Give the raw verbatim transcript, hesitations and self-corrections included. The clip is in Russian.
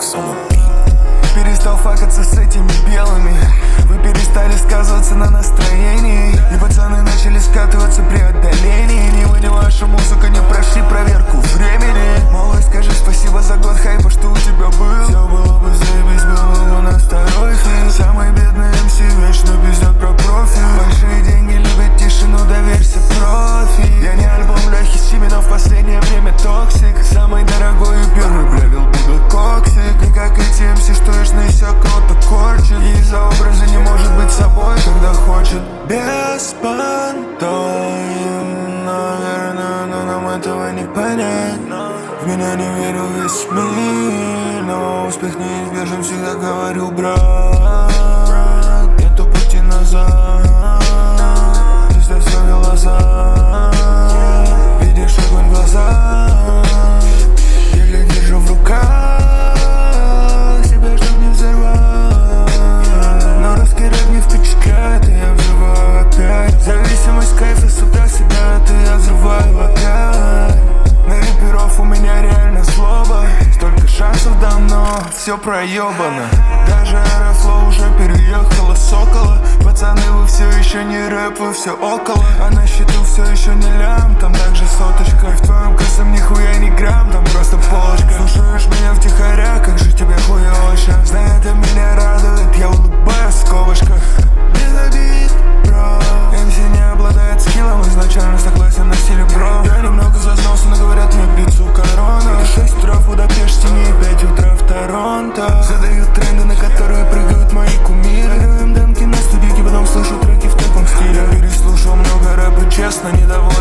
Макс on the beat. Перестал факаться с этими белыми. Вы перестали сказываться на настроении, и пацаны начали скатываться при отдалении. Ни вы, ни ваша музыка не прошли проверку времени. Малой, скажи спасибо за год хайпа, что у тебя был. Все было бы заебись, было бы у нас второй фильм. Самые бедные эм си вечно пиздят про профи. Большие деньги любят тишину, доверься профи. Я не альбом Лехи Сими, но в последнее время токсик. Самый дорогой и первый, бля, вел буду коксик. Не как эти эм си, что ешь на себя кого-то корчит. И из-за образа не может быть собой, когда хочет. Беспонтовым, наверное, но нам этого не понять. В меня не верил весь мир, но успех неизбежен, всегда говорил, брат. Нету пути назад, пусть все глаза. Видишь огонь в глазах, я лишь держу в руках себя, чтоб не взорвать. Но русский рэп не впечатляет, и я взрываю опять. Зависимость кайфа с утра себя, ты я взрываю опять. На рэперов у меня реально злоба. Столько шансов давно, все проебано. Даже Аэрофлоу уже переехала с Сокола. Пацаны, вы все еще не рэп, вы все около. А на счету все еще не лям, там также соточка. И в твоем косом нихуя не грамм, там просто полочка. Слушаешь меня втихаря, как же тебе хуёво щас. Знаю, это меня радует, я улыбаюсь в скобочках. Без обид, бро. эм си не обладает скиллом, изначально согласен на стиле, бро. Я немного зазнался, но говорят мне пиццу корона. Это шесть утра в Будапеште, не пять утра в Торонто. Задают тренды, на которые прыгают мои кумиры. Дарю им демки на студийке, потом слышу треки в таком стиле. Я переслушал много рэпа, честно, недоволен.